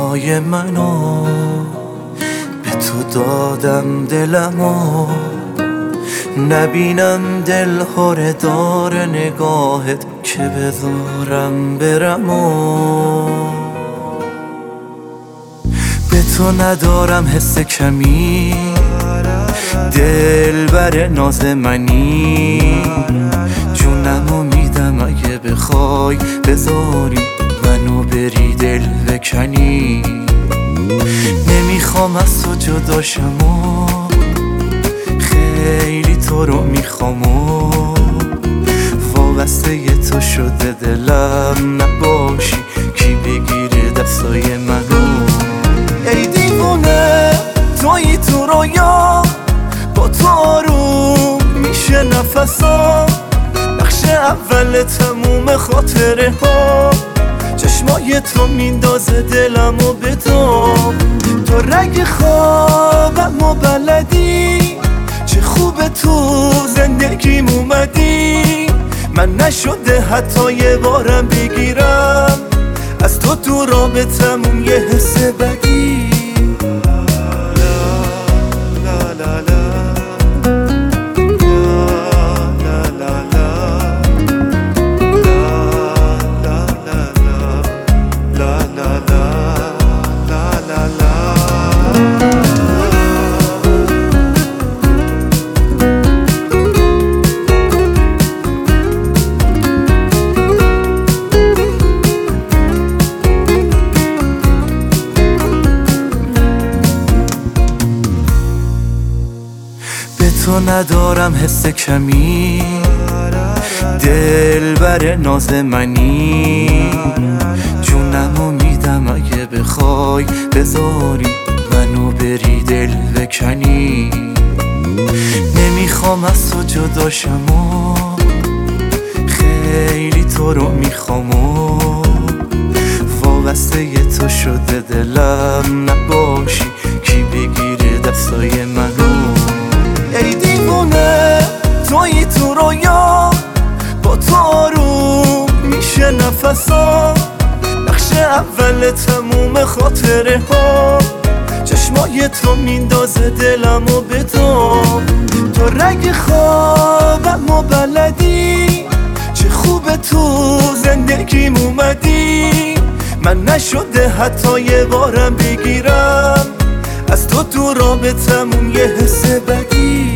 های منو به تو دادم دلمو، نبینم دل هره دار نگاهت که بذارم برمو. به تو ندارم حس کمی، دل بر ناز منی، جونمو میدم اگه بخوای بذاری منو بری دل بکنی. نمیخوام از تو جداشم و خیلی تو رو میخوام و وابسته ی تو شده دلم، نباشی کی بگیره دستای منو. ای دیوونه تویی تو رویا، با تو آروم میشه نفسام، بخش اول تموم خاطره ها، چشمای تو میندازه دلمو به دام. تو رنگ خوابم و بلدی، چه خوبه تو زندگیم اومدی. من نشده حتی یه بارم بگیرم از تو رابطمون یه حس بدی. تو ندارم حس کمی، دل بر ناز منی، جونمو میدم اگه بخوای بذاری منو بری دل بکنی. نمیخوام از تو جداشم و خیلی تو رو میخوام و وابسته ی تو شده دلم، نباشی کی بگیره دستای منو. ای دیوونه تویی تو رویا، با تو آروم میشه نفسام، بخش اول تموم خاطره ها، چشمای تو میندازه دلمو به دام. تو رنگ خوابم و بلدی، چه خوبه تو زندگیم اومدی. من نشده حتی یه بارم بگیرم از تو رابطمون یه حس بدی.